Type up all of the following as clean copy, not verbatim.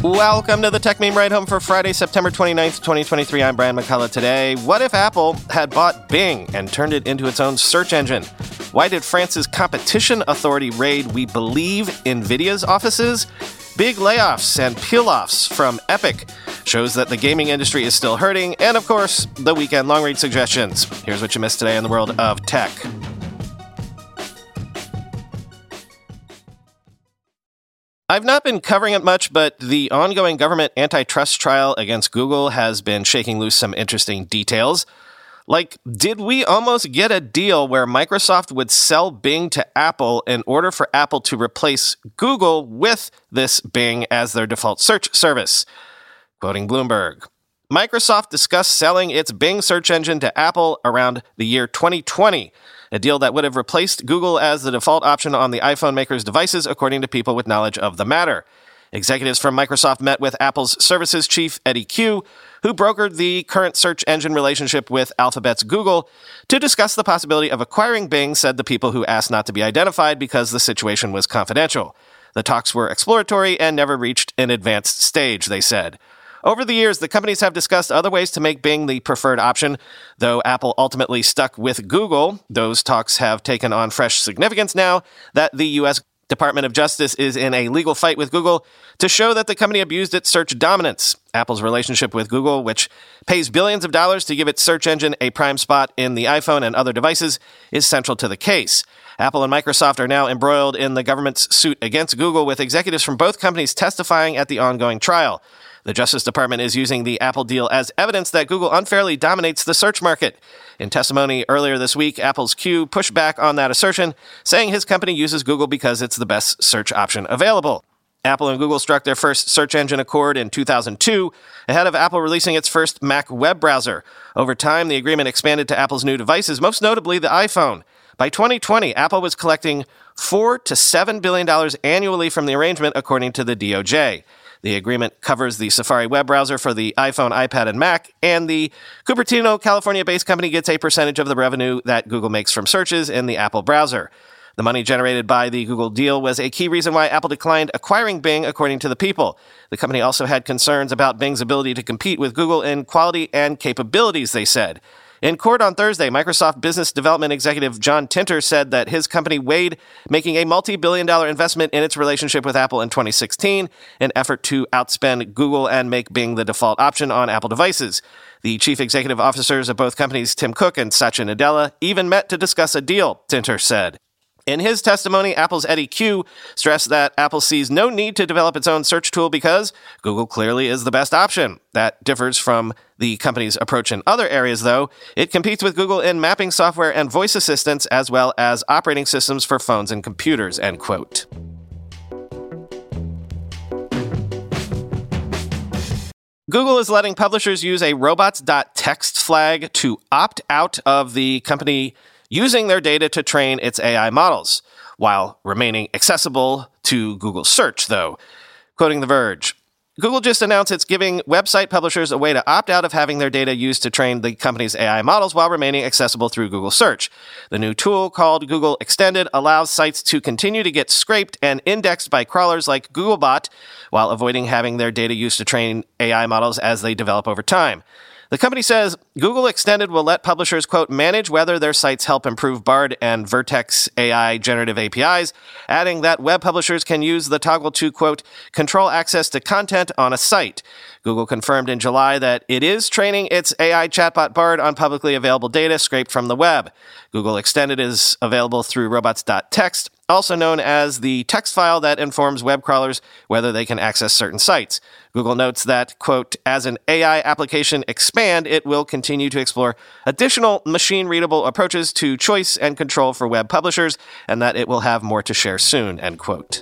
Welcome to the Tech Meme Ride Home for Friday, September 29th, 2023. I'm Brian McCullough. Today, what if Apple had bought Bing and turned it into its own search engine? Why did France's competition authority raid We Believe NVIDIA's offices? Big layoffs and peel-offs from Epic shows that the gaming industry is still hurting. And of course, the weekend long-read suggestions. Here's what you missed today in the world of tech. I've not been covering it much, but the ongoing government antitrust trial against Google has been shaking loose some interesting details. Like, did we almost get a deal where Microsoft would sell Bing to Apple in order for Apple to replace Google with this Bing as their default search service? Quoting Bloomberg, Microsoft discussed selling its Bing search engine to Apple around the year 2020. A deal that would have replaced Google as the default option on the iPhone maker's devices, according to people with knowledge of the matter. Executives from Microsoft met with Apple's services chief, Eddy Cue, who brokered the current search engine relationship with Alphabet's Google, to discuss the possibility of acquiring Bing, said the people who asked not to be identified because the situation was confidential. The talks were exploratory and never reached an advanced stage, they said. Over the years, the companies have discussed other ways to make Bing the preferred option. Though Apple ultimately stuck with Google, those talks have taken on fresh significance now that the U.S. Department of Justice is in a legal fight with Google to show that the company abused its search dominance. Apple's relationship with Google, which pays billions of dollars to give its search engine a prime spot in the iPhone and other devices, is central to the case. Apple and Microsoft are now embroiled in the government's suit against Google, with executives from both companies testifying at the ongoing trial. The Justice Department is using the Apple deal as evidence that Google unfairly dominates the search market. In testimony earlier this week, Apple's Cue pushed back on that assertion, saying his company uses Google because it's the best search option available. Apple and Google struck their first search engine accord in 2002, ahead of Apple releasing its first Mac web browser. Over time, the agreement expanded to Apple's new devices, most notably the iPhone. By 2020, Apple was collecting $4 to $7 billion annually from the arrangement, according to the DOJ. The agreement covers the Safari web browser for the iPhone, iPad, and Mac, and the Cupertino, California-based company gets a percentage of the revenue that Google makes from searches in the Apple browser. The money generated by the Google deal was a key reason why Apple declined acquiring Bing, according to the people. The company also had concerns about Bing's ability to compete with Google in quality and capabilities, they said. In court on Thursday, Microsoft business development executive John Tinter said that his company weighed making a multi-billion-dollar investment in its relationship with Apple in 2016, an effort to outspend Google and make Bing the default option on Apple devices. The chief executive officers of both companies, Tim Cook and Satya Nadella, even met to discuss a deal, Tinter said. In his testimony, Apple's Eddy Cue stressed that Apple sees no need to develop its own search tool because Google clearly is the best option. That differs from the company's approach in other areas, though. It competes with Google in mapping software and voice assistants, as well as operating systems for phones and computers, end quote. Google is letting publishers use a robots.txt flag to opt out of the company using their data to train its AI models, while remaining accessible to Google Search, though. Quoting The Verge, Google just announced it's giving website publishers a way to opt out of having their data used to train the company's AI models while remaining accessible through Google Search. The new tool, called Google Extended, allows sites to continue to get scraped and indexed by crawlers like Googlebot, while avoiding having their data used to train AI models as they develop over time. The company says Google Extended will let publishers, quote, manage whether their sites help improve Bard and Vertex AI generative APIs, adding that web publishers can use the toggle to, quote, control access to content on a site. Google confirmed in July that it is training its AI chatbot Bard on publicly available data scraped from the web. Google Extended is available through robots.txt, also known as the text file that informs web crawlers whether they can access certain sites. Google notes that, quote, as an AI application expand, it will continue to explore additional machine-readable approaches to choice and control for web publishers, and that it will have more to share soon, end quote.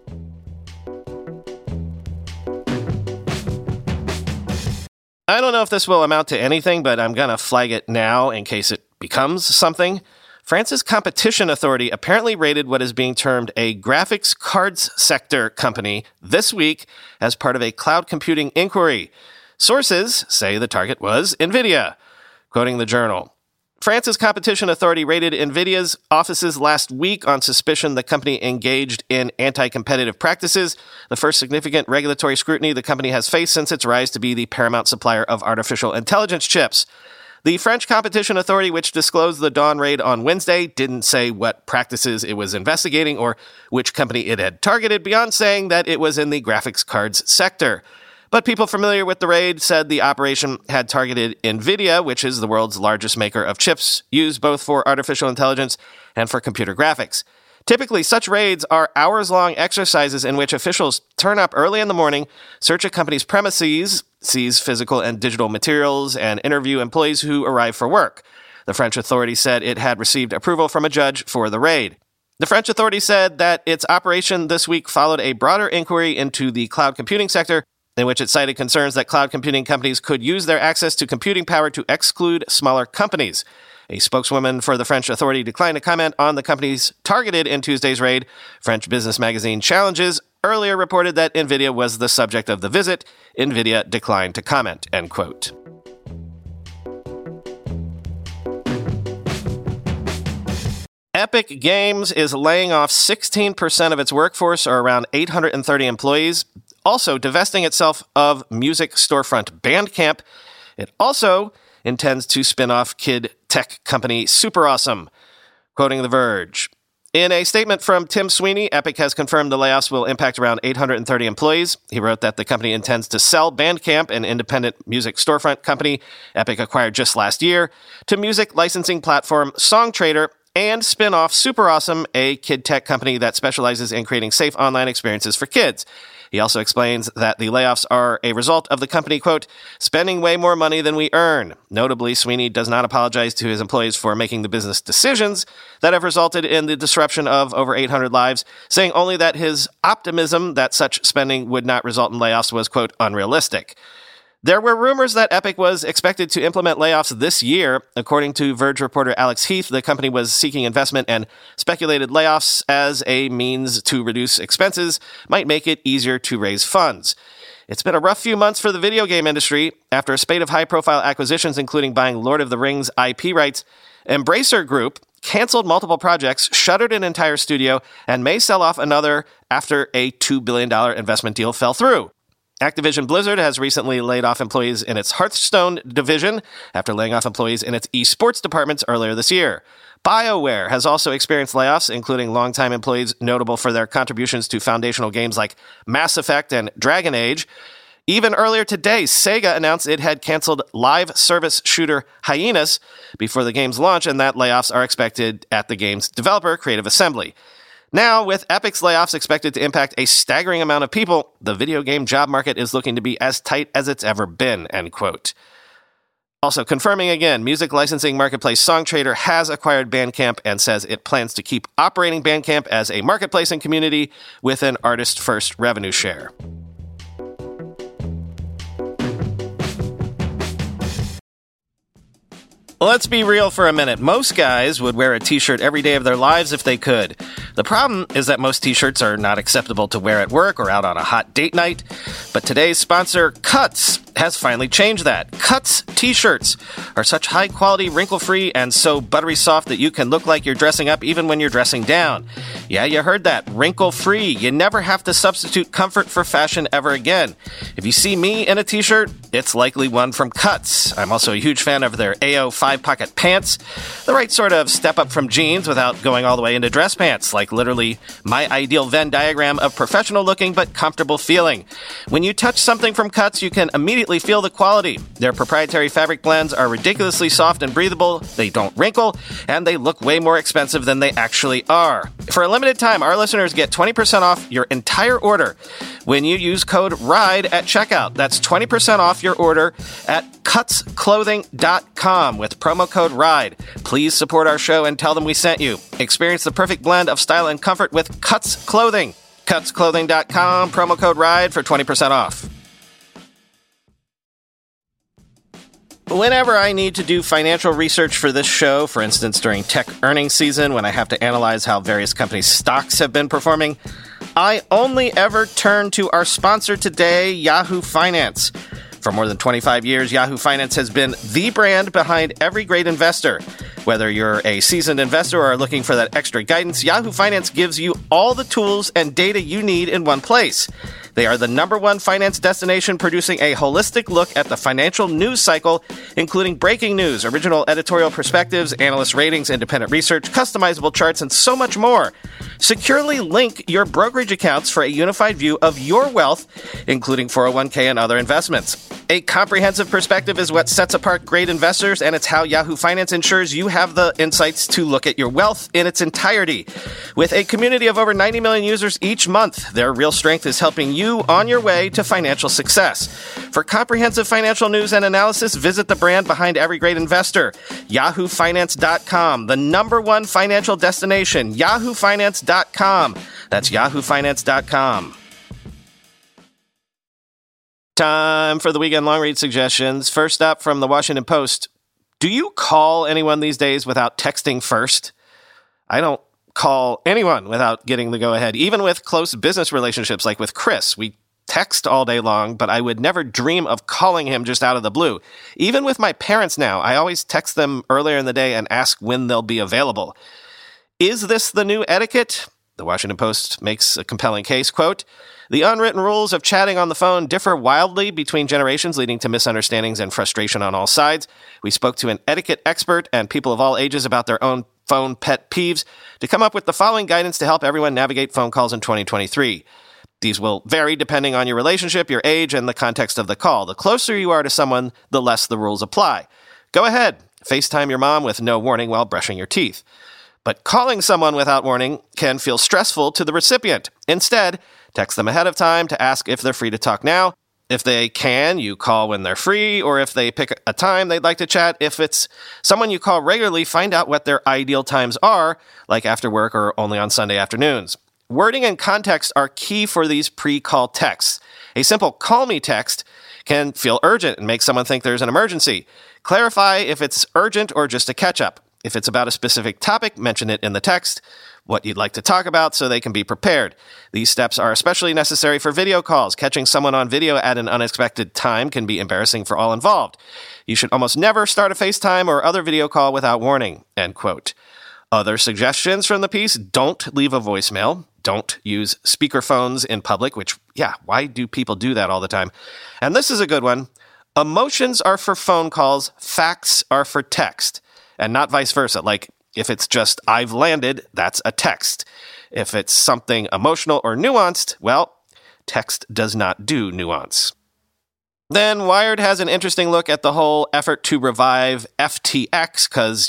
I don't know if this will amount to anything, but I'm going to flag it now in case it becomes something. France's competition authority apparently raided what is being termed a graphics cards sector company this week as part of a cloud computing inquiry. Sources say the target was NVIDIA. Quoting the Journal, France's competition authority raided NVIDIA's offices last week on suspicion the company engaged in anti-competitive practices, the first significant regulatory scrutiny the company has faced since its rise to be the paramount supplier of artificial intelligence chips. The French Competition Authority, which disclosed the Dawn raid on Wednesday, didn't say what practices it was investigating or which company it had targeted, beyond saying that it was in the graphics cards sector. But people familiar with the raid said the operation had targeted NVIDIA, which is the world's largest maker of chips, used both for artificial intelligence and for computer graphics. Typically, such raids are hours-long exercises in which officials turn up early in the morning, search a company's premises, seize physical and digital materials, and interview employees who arrive for work. The French authority said it had received approval from a judge for the raid. The French authority said that its operation this week followed a broader inquiry into the cloud computing sector, in which it cited concerns that cloud computing companies could use their access to computing power to exclude smaller companies. A spokeswoman for the French authority declined to comment on the companies targeted in Tuesday's raid. French business magazine Challenges earlier reported that NVIDIA was the subject of the visit. NVIDIA declined to comment, end quote. Epic Games is laying off 16% of its workforce, or around 830 employees, also divesting itself of music storefront Bandcamp. It also intends to spin off kid tech company SuperAwesome. Quoting The Verge, in a statement from Tim Sweeney, Epic has confirmed the layoffs will impact around 830 employees. He wrote that the company intends to sell Bandcamp, an independent music storefront company Epic acquired just last year, to music licensing platform SongTrader, and spin off SuperAwesome, a kid tech company that specializes in creating safe online experiences for kids. He also explains that the layoffs are a result of the company, quote, spending way more money than we earn. Notably, Sweeney does not apologize to his employees for making the business decisions that have resulted in the disruption of over 800 lives, saying only that his optimism that such spending would not result in layoffs was, quote, unrealistic. There were rumors that Epic was expected to implement layoffs this year. According to Verge reporter Alex Heath, the company was seeking investment and speculated layoffs as a means to reduce expenses might make it easier to raise funds. It's been a rough few months for the video game industry. After a spate of high-profile acquisitions, including buying Lord of the Rings IP rights, Embracer Group canceled multiple projects, shuttered an entire studio, and may sell off another after a $2 billion investment deal fell through. Activision Blizzard has recently laid off employees in its Hearthstone division after laying off employees in its esports departments earlier this year. BioWare has also experienced layoffs, including longtime employees notable for their contributions to foundational games like Mass Effect and Dragon Age. Even earlier today, Sega announced it had canceled live service shooter Hyenas before the game's launch, and that layoffs are expected at the game's developer, Creative Assembly. Now, with Epic's layoffs expected to impact a staggering amount of people, the video game job market is looking to be as tight as it's ever been, end quote. Also confirming again, music licensing marketplace SongTrader has acquired Bandcamp and says it plans to keep operating Bandcamp as a marketplace and community with an artist-first revenue share. Let's be real for a minute. Most guys would wear a t-shirt every day of their lives if they could. The problem is that most t-shirts are not acceptable to wear at work or out on a hot date night. But today's sponsor, Cuts, has finally changed that. Cuts t-shirts are such high-quality, wrinkle-free, and so buttery soft that you can look like you're dressing up even when you're dressing down. Yeah, you heard that. Wrinkle-free. You never have to substitute comfort for fashion ever again. If you see me in a t-shirt, it's likely one from Cuts. I'm also a huge fan of their AO 5-pocket pants. The right sort of step up from jeans without going all the way into dress pants, like literally my ideal Venn diagram of professional looking but comfortable feeling. When you touch something from Cuts, you can immediately feel the quality. Their proprietary fabric blends are ridiculously soft and breathable, they don't wrinkle, and they look way more expensive than they actually are. For a limited time, our listeners get 20% off your entire order when you use code RIDE at checkout. That's 20% off your order at cutsclothing.com with promo code RIDE. Please support our show and tell them we sent you. Experience the perfect blend of style and comfort with Cuts Clothing. Cutsclothing.com, promo code RIDE for 20% off. Whenever I need to do financial research for this show, for instance during tech earnings season when I have to analyze how various companies' stocks have been performing, I only ever turn to our sponsor today, Yahoo Finance. For more than 25 years, Yahoo Finance has been the brand behind every great investor. Whether you're a seasoned investor or are looking for that extra guidance, Yahoo Finance gives you all the tools and data you need in one place. They are the #1 finance destination, producing a holistic look at the financial news cycle, including breaking news, original editorial perspectives, analyst ratings, independent research, customizable charts, and so much more. Securely link your brokerage accounts for a unified view of your wealth, including 401k and other investments. A comprehensive perspective is what sets apart great investors, and it's how Yahoo Finance ensures you have the insights to look at your wealth in its entirety. With a community of over 90 million users each month, their real strength is helping you on your way to financial success. For comprehensive financial news and analysis, visit the brand behind every great investor, yahoofinance.com, the #1 financial destination, yahoofinance.com. That's yahoofinance.com. Time for the weekend long read suggestions. First up from the Washington Post. Do you call anyone these days without texting first? I don't call anyone without getting the go-ahead, even with close business relationships like with Chris. We text all day long, but I would never dream of calling him just out of the blue. Even with my parents now, I always text them earlier in the day and ask when they'll be available. Is this the new etiquette? The Washington Post makes a compelling case, quote, "The unwritten rules of chatting on the phone differ wildly between generations, leading to misunderstandings and frustration on all sides. We spoke to an etiquette expert and people of all ages about their own phone pet peeves to come up with the following guidance to help everyone navigate phone calls in 2023. These will vary depending on your relationship, your age, and the context of the call. The closer you are to someone, the less the rules apply. Go ahead, FaceTime your mom with no warning while brushing your teeth. But calling someone without warning can feel stressful to the recipient. Instead, text them ahead of time to ask if they're free to talk now. If they can, you call when they're free, or if they pick a time they'd like to chat. If it's someone you call regularly, find out what their ideal times are, like after work or only on Sunday afternoons. Wording and context are key for these pre-call texts. A simple call me text can feel urgent and make someone think there's an emergency. Clarify if it's urgent or just a catch-up. If it's about a specific topic, mention it in the text, what you'd like to talk about so they can be prepared. These steps are especially necessary for video calls. Catching someone on video at an unexpected time can be embarrassing for all involved. You should almost never start a FaceTime or other video call without warning," end quote. Other suggestions from the piece: don't leave a voicemail. Don't use speakerphones in public, which, why do people do that all the time? And this is a good one. Emotions are for phone calls, facts are for text. And not vice versa. Like, if it's just, "I've landed," that's a text. If it's something emotional or nuanced, well, text does not do nuance. Then Wired has an interesting look at the whole effort to revive FTX, because,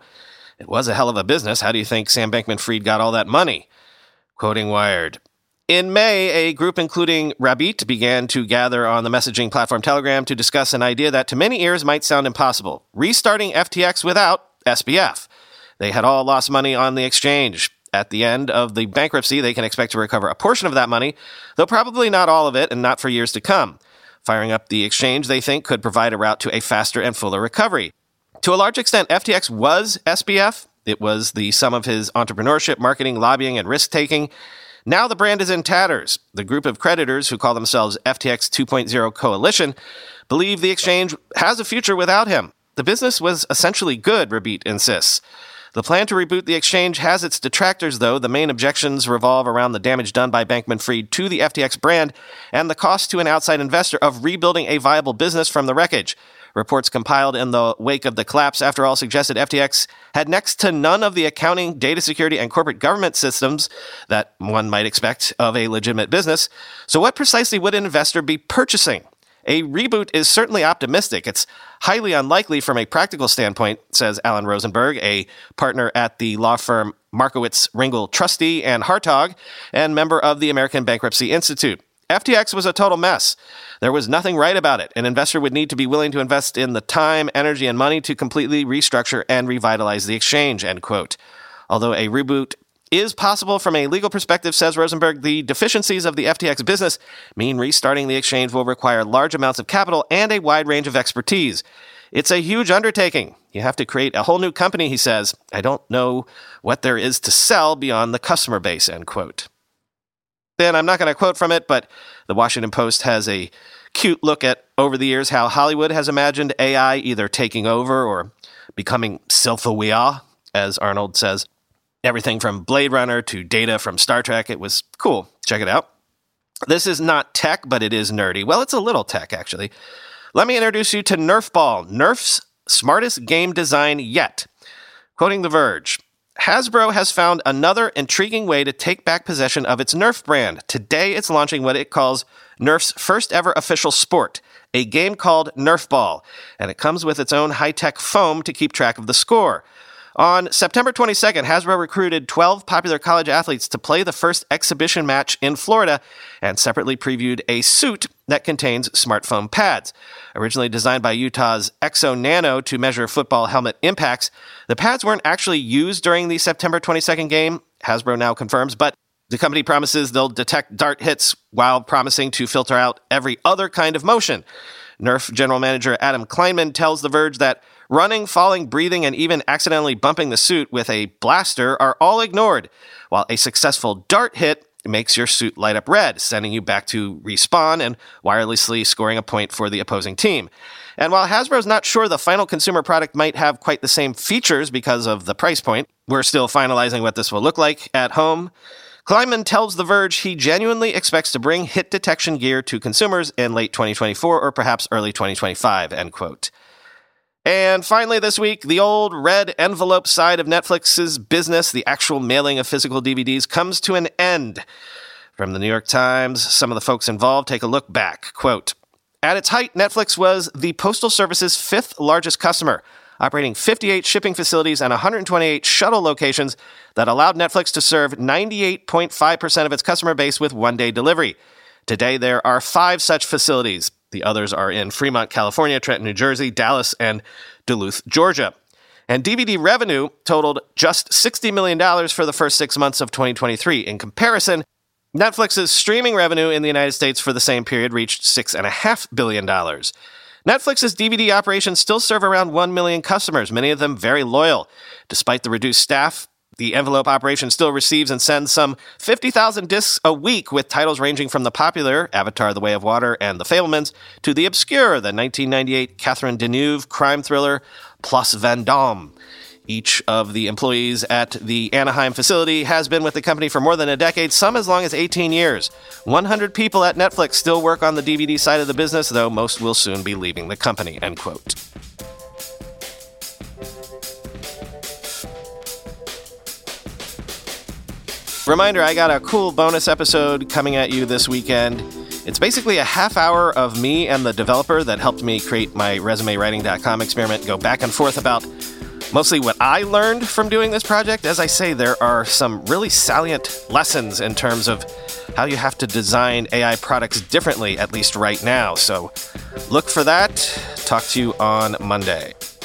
it was a hell of a business. How do you think Sam Bankman-Fried got all that money? Quoting Wired. In May, a group including Rabbit began to gather on the messaging platform Telegram to discuss an idea that to many ears might sound impossible: restarting FTX without SBF. They had all lost money on the exchange. At the end of the bankruptcy, they can expect to recover a portion of that money, though probably not all of it and not for years to come. Firing up the exchange, they think, could provide a route to a faster and fuller recovery. To a large extent, FTX was SBF. It was the sum of his entrepreneurship, marketing, lobbying, and risk-taking. Now the brand is in tatters. The group of creditors who call themselves FTX 2.0 Coalition believe the exchange has a future without him. The business was essentially good, Rabbit insists. The plan to reboot the exchange has its detractors, though. The main objections revolve around the damage done by Bankman-Fried to the FTX brand and the cost to an outside investor of rebuilding a viable business from the wreckage. Reports compiled in the wake of the collapse, after all, suggested FTX had next to none of the accounting, data security, and corporate government systems that one might expect of a legitimate business. So what precisely would an investor be purchasing? A reboot is certainly optimistic. It's highly unlikely from a practical standpoint, says Alan Rosenberg, a partner at the law firm Markowitz, Ringel, Trustee and Hartog, and member of the American Bankruptcy Institute. FTX was a total mess. There was nothing right about it. An investor would need to be willing to invest in the time, energy, and money to completely restructure and revitalize the exchange, end quote. Although a reboot is possible from a legal perspective, says Rosenberg, the deficiencies of the FTX business mean restarting the exchange will require large amounts of capital and a wide range of expertise. It's a huge undertaking. You have to create a whole new company, he says. I don't know what there is to sell beyond the customer base, end quote. Then I'm not going to quote from it, but the Washington Post has a cute look at, over the years, how Hollywood has imagined AI either taking over or becoming self-aware, as Arnold says. Everything from Blade Runner to Data from Star Trek. It was cool. Check it out. This is not tech, but it is nerdy. Well, it's a little tech, actually. Let me introduce you to Nerf Ball, Nerf's smartest game design yet. Quoting The Verge, Hasbro has found another intriguing way to take back possession of its Nerf brand. Today, it's launching what it calls Nerf's first ever official sport, a game called Nerf Ball, and it comes with its own high-tech foam to keep track of the score. On September 22nd, Hasbro recruited 12 popular college athletes to play the first exhibition match in Florida and separately previewed a suit that contains smart foam pads. Originally designed by Utah's Exo Nano to measure football helmet impacts, the pads weren't actually used during the September 22nd game, Hasbro now confirms, but the company promises they'll detect dart hits while promising to filter out every other kind of motion. Nerf general manager Adam Kleinman tells The Verge that running, falling, breathing, and even accidentally bumping the suit with a blaster are all ignored, while a successful dart hit makes your suit light up red, sending you back to respawn and wirelessly scoring a point for the opposing team. And while Hasbro's not sure the final consumer product might have quite the same features because of the price point, we're still finalizing what this will look like at home. Kleinman tells The Verge he genuinely expects to bring hit detection gear to consumers in late 2024 or perhaps early 2025, end quote. And finally this week, the old red envelope side of Netflix's business, the actual mailing of physical DVDs, comes to an end. From the New York Times, some of the folks involved take a look back. Quote, at its height, Netflix was the Postal Service's fifth largest customer, operating 58 shipping facilities and 128 shuttle locations that allowed Netflix to serve 98.5% of its customer base with one-day delivery. Today, there are 5 such facilities. The others are in Fremont, California, Trenton, New Jersey, Dallas, and Duluth, Georgia. And DVD revenue totaled just $60 million for the first 6 months of 2023. In comparison, Netflix's streaming revenue in the United States for the same period reached $6.5 billion. Netflix's DVD operations still serve around 1 million customers, many of them very loyal. Despite the reduced staff, the envelope operation still receives and sends some 50,000 discs a week, with titles ranging from the popular Avatar: The Way of Water and The Fabelmans to the obscure, the 1998 Catherine Deneuve crime thriller Place Vendôme. Each of the employees at the Anaheim facility has been with the company for more than a decade, some as long as 18 years. 100 people at Netflix still work on the DVD side of the business, though most will soon be leaving the company, end quote. Reminder, I got a cool bonus episode coming at you this weekend. It's basically a half hour of me and the developer that helped me create my ResumeWriting.com experiment go back and forth about mostly what I learned from doing this project. As I say, there are some really salient lessons in terms of how you have to design AI products differently, at least right now. So look for that. Talk to you on Monday.